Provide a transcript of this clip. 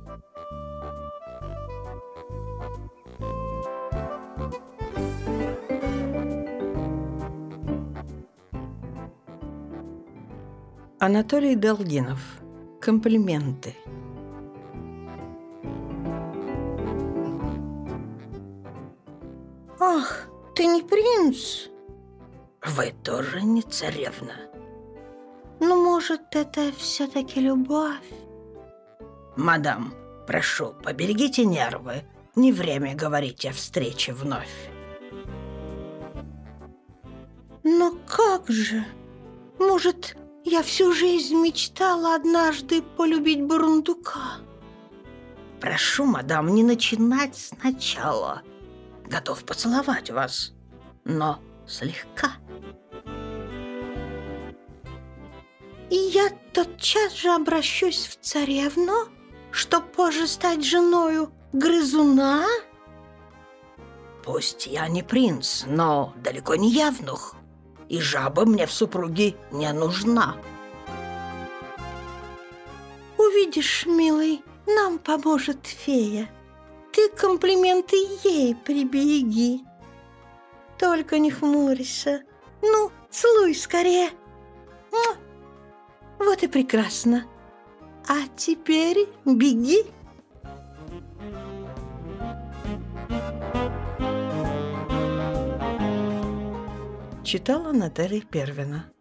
Анатолий Долгинов. Комплименты. Ах, ты не принц? Вы тоже не царевна. Ну, может, это все-таки любовь? Мадам, прошу, поберегите нервы. Не время говорить о встрече вновь. Но как же? Может, я всю жизнь мечтала однажды полюбить бурундука? Прошу, мадам, не начинать сначала. Готов поцеловать вас, но слегка. И я тотчас же обращусь в царевну, чтоб позже стать женою грызуна? Пусть я не принц, но далеко не явнух, и жаба мне в супруги не нужна. Увидишь, милый, нам поможет фея. Ты комплименты ей прибереги. Только не хмурься. Ну, целуй скорее. Вот и прекрасно. А теперь беги. Читала Наталья Первина.